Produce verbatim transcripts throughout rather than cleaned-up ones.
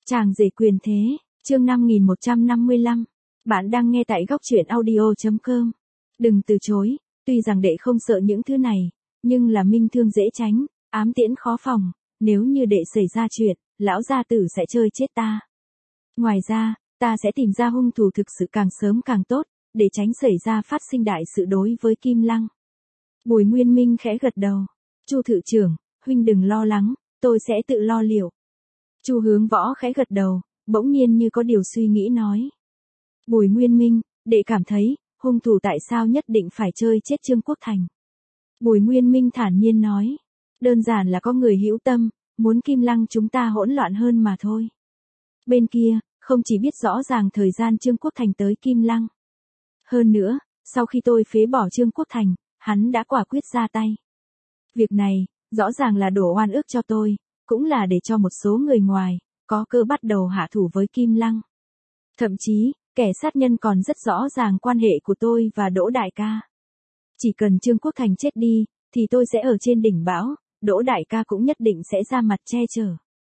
Chàng rể quyền thế, chương năm nghìn một trăm năm mươi lăm. Bạn đang nghe tại góc truyện audio chấm com. Đừng từ chối, tuy rằng đệ không sợ những thứ này, nhưng là minh thương dễ tránh, ám tiễn khó phòng, nếu như đệ xảy ra chuyện, lão gia tử sẽ chơi chết ta. Ngoài ra, ta sẽ tìm ra hung thủ thực sự càng sớm càng tốt, để tránh xảy ra phát sinh đại sự đối với Kim Lăng. Bùi Nguyên Minh khẽ gật đầu. Chu thự trưởng, huynh đừng lo lắng, tôi sẽ tự lo liệu. Chu Hướng Võ khẽ gật đầu, bỗng nhiên như có điều suy nghĩ nói. Bùi Nguyên Minh, đệ cảm thấy, hung thủ tại sao nhất định phải chơi chết Trương Quốc Thành? Bùi Nguyên Minh thản nhiên nói. Đơn giản là có người hữu tâm, muốn Kim Lăng chúng ta hỗn loạn hơn mà thôi. Bên kia, không chỉ biết rõ ràng thời gian Trương Quốc Thành tới Kim Lăng. Hơn nữa, sau khi tôi phế bỏ Trương Quốc Thành, hắn đã quả quyết ra tay. Việc này, rõ ràng là đổ oan ức cho tôi, cũng là để cho một số người ngoài, có cơ bắt đầu hạ thủ với Kim Lăng. Thậm chí, kẻ sát nhân còn rất rõ ràng quan hệ của tôi và Đỗ Đại ca. Chỉ cần Trương Quốc Thành chết đi, thì tôi sẽ ở trên đỉnh bão, Đỗ Đại ca cũng nhất định sẽ ra mặt che chở.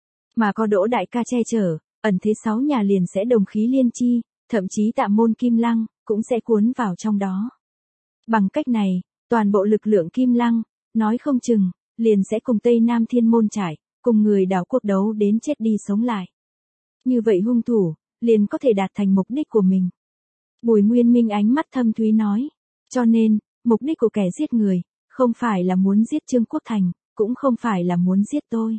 Mà có Đỗ Đại ca che chở, ẩn thế sáu nhà liền sẽ đồng khí liên chi, thậm chí Tạ Môn Kim Lăng, cũng sẽ cuốn vào trong đó. Bằng cách này, toàn bộ lực lượng Kim Lăng, nói không chừng, liền sẽ cùng Tây Nam Thiên Môn Trải, cùng người đảo quốc đấu đến chết đi sống lại. Như vậy hung thủ, liền có thể đạt thành mục đích của mình. Bùi Nguyên Minh ánh mắt thâm thúy nói. Cho nên, mục đích của kẻ giết người, không phải là muốn giết Trương Quốc Thành, cũng không phải là muốn giết tôi.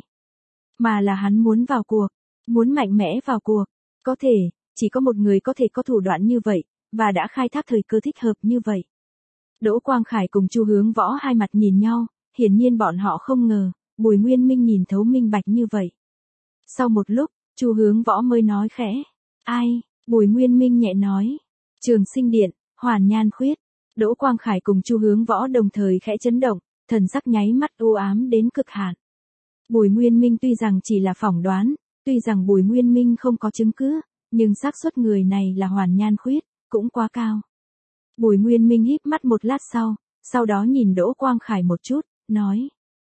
Mà là hắn muốn vào cuộc, muốn mạnh mẽ vào cuộc. Có thể, chỉ có một người có thể có thủ đoạn như vậy, và đã khai thác thời cơ thích hợp như vậy. Đỗ Quang Khải cùng Chu Hướng Võ hai mặt nhìn nhau, hiển nhiên bọn họ không ngờ, Bùi Nguyên Minh nhìn thấu minh bạch như vậy. Sau một lúc, Chu Hướng Võ mới nói khẽ. Ai? Bùi Nguyên Minh nhẹ nói. Trường Sinh Điện, Hoàn Nhan Khuyết. Đỗ Quang Khải cùng Chu Hướng Võ đồng thời khẽ chấn động, thần sắc nháy mắt u ám đến cực hạn. Bùi Nguyên Minh tuy rằng chỉ là phỏng đoán, tuy rằng Bùi Nguyên Minh không có chứng cứ, nhưng xác suất người này là Hoàn Nhan Khuyết, cũng quá cao. Bùi Nguyên Minh híp mắt một lát sau, sau đó nhìn Đỗ Quang Khải một chút, nói.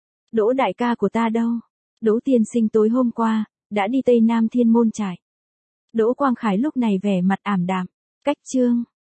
Đỗ đại ca của ta đâu? Đỗ tiên sinh tối hôm qua, đã đi Tây Nam Thiên Môn Trải. Đỗ Quang Khải lúc này vẻ mặt ảm đạm, cách chương.